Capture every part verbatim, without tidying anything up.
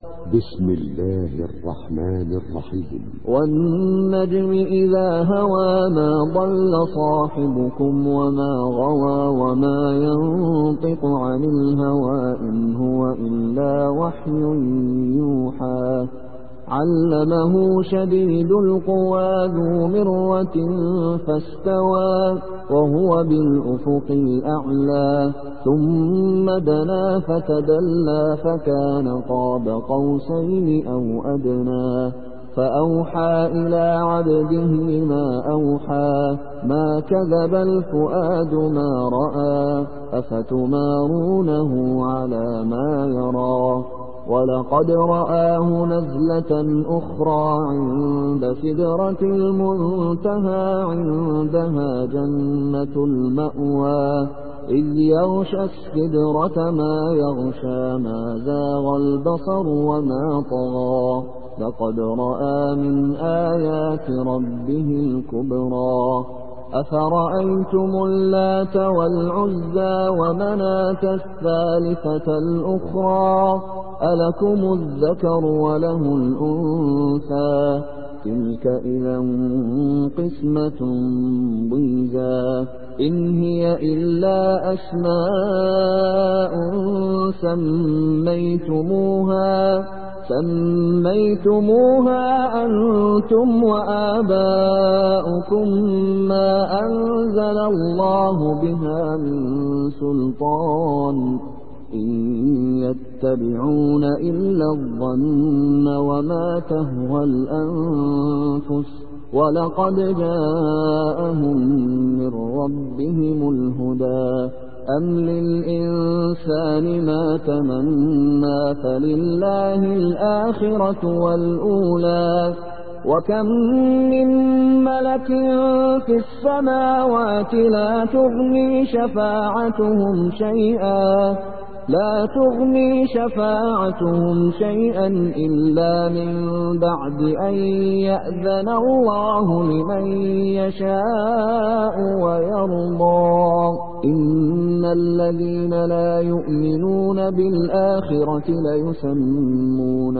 بسم الله الرحمن الرحيم. والنجم إذا هوى ما ضل صاحبكم وما غوى وما ينطق عن الهوى إن هو إلا وحي يوحى علمه شديد القوى ذو مرة فاستوى وهو بالأفق الأعلى ثم دنا فتدلى فكان قاب قوسين أو أدنى فأوحى إلى عبده ما أوحى ما كذب الفؤاد ما رأى أفتمارونه على ما يرى ولقد رآه نزلة أخرى عند سدرة المنتهى عندها جنة المأوى إذ يغشى السدرة ما يغشى ما زاغ البصر وما طغى لقد رأى من آيات ربه الكبرى أفرأيتم اللات والعزى ومناة الثالثة الأخرى ألكم الذكر وله الأنثى تلك إذا قسمة ضيزى إن هي إلا أسماء سميتموها سميتموها أنتم وآباؤكم ما أنزل الله بها من سلطان إن يتبعون إلا الظن وما تهوى الأنفس ولقد جاءهم من ربهم الهدى أم للإنسان ما تمنى فلله الآخرة والأولى وكم من ملك في السماوات لا تغني شفاعتهم شيئا لا تغني شفاعتهم شيئا إلا من بعد أن يأذن الله لمن يشاء ويرضى إن الذين لا يؤمنون بالآخرة ليسمون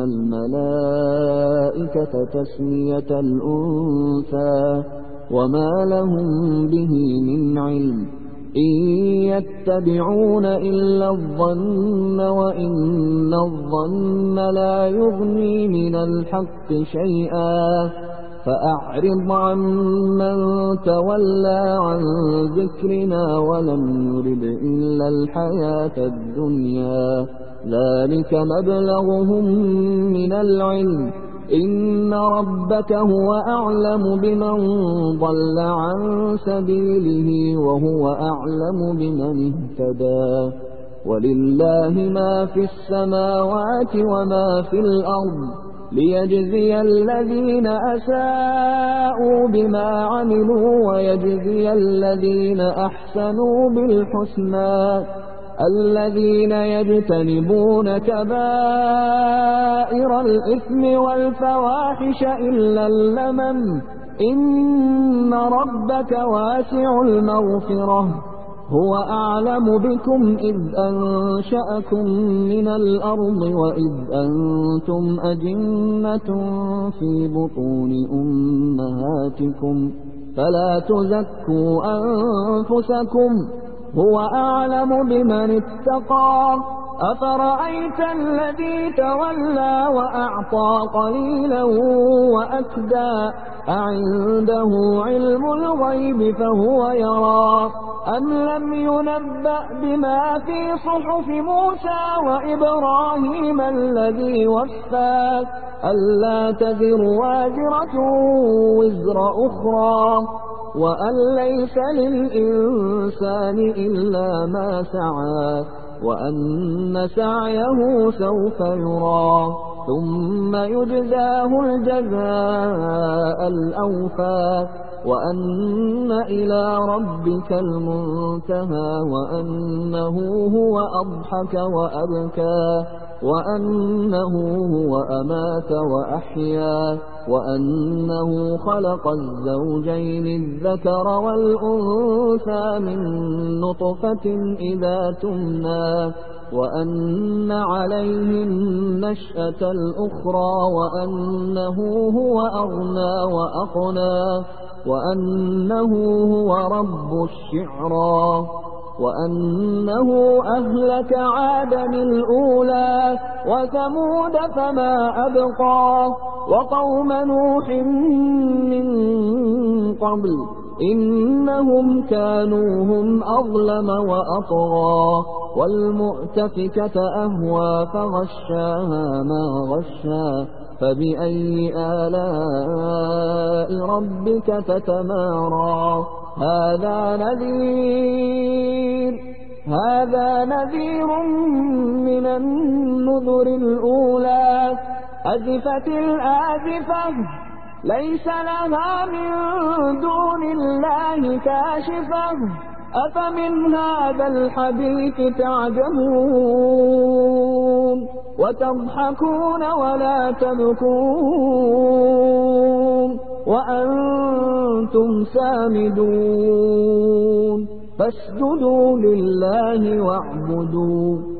الملائكة تسمية الأنثى وما لهم به من علم إن يتبعون إلا الظن وإن الظن لا يغني من الحق شيئا فأعرض عمن تولى عن ذكرنا ولم يرد إلا الحياة الدنيا ذلك مبلغهم من العلم إن ربك هو أعلم بمن ضل عن سبيله وهو أعلم بمن اهتدى ولله ما في السماوات وما في الأرض ليجزي الذين أساءوا بما عملوا ويجزي الذين أحسنوا بالحسنى الذين يجتنبون كبائر الإثم والفواحش إلا اللمم إن ربك واسع المغفرة هو أعلم بكم إذ أنشأكم من الأرض وإذ أنتم أجنة في بطون أمهاتكم فلا تزكوا أنفسكم هو أعلم بمن اتقى أفرأيت الذي تولى وأعطى قليلا وأكدى أعنده علم الغيب فهو يرى أم لم ينبأ بما في صحف موسى وإبراهيم الذي وفى ألا تزر وازرة وزر أخرى وأن ليس للإنسان إلا ما سعى وأن سعيه سوف يرى ثم يجزاه الجزاء الأوفى وأن إلى ربك المنتهى وأنه هو أضحك وأبكى وأنه هو أمات وأحيا وأنه خلق الزوجين الذكر والأنثى من نطفة إذا تمنى وأن عليه النشأة الأخرى وأنه هو أغنى وأقنى وأنه هو رب الشعرى وأنه أهلك عادا الأولى وثمود فما أبقى وقوم نوح من قبل إنهم كانوا هم أظلم وأطغى والمؤتفكة أهوى فغشاها ما غشا فبأي آلاء ربك تتمارى هذا نذير هذا نذير من النذر الأولى أزفت الآزفة ليس لها من دون الله كاشفة أفمن هذا الحديث تعجبون وتضحكون ولا تبكون وأنتم سامدون فاسجدوا لله واعبدوا